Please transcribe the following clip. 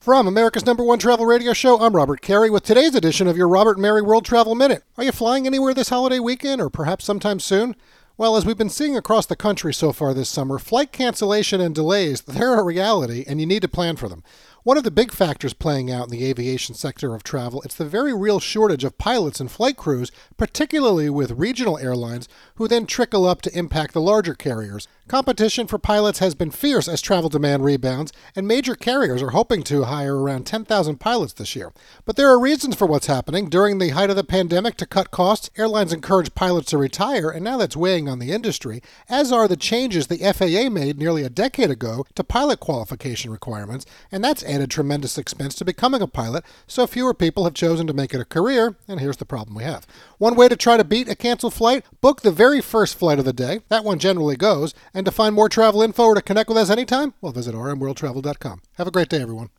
From America's #1 travel radio show, I'm Robert Carey with today's edition of your Robert and Mary World Travel Minute. Are you flying anywhere this holiday weekend or perhaps sometime soon? Well, as we've been seeing across the country so far this summer, flight cancellation and delays, they're a reality and you need to plan for them. One of the big factors playing out in the aviation sector of travel, it's the very real shortage of pilots and flight crews, particularly with regional airlines, who then trickle up to impact the larger carriers. Competition for pilots has been fierce as travel demand rebounds, and major carriers are hoping to hire around 10,000 pilots this year. But there are reasons for what's happening. During the height of the pandemic, to cut costs, airlines encouraged pilots to retire, and now that's weighing on the industry, as are the changes the FAA made nearly a decade ago to pilot qualification requirements, and that's added tremendous expense to becoming a pilot, so fewer people have chosen to make it a career, and here's the problem we have. One way to try to beat a canceled flight, book the very first flight of the day. That one generally goes. And to find more travel info or to connect with us anytime, well, visit rmworldtravel.com. Have a great day, everyone.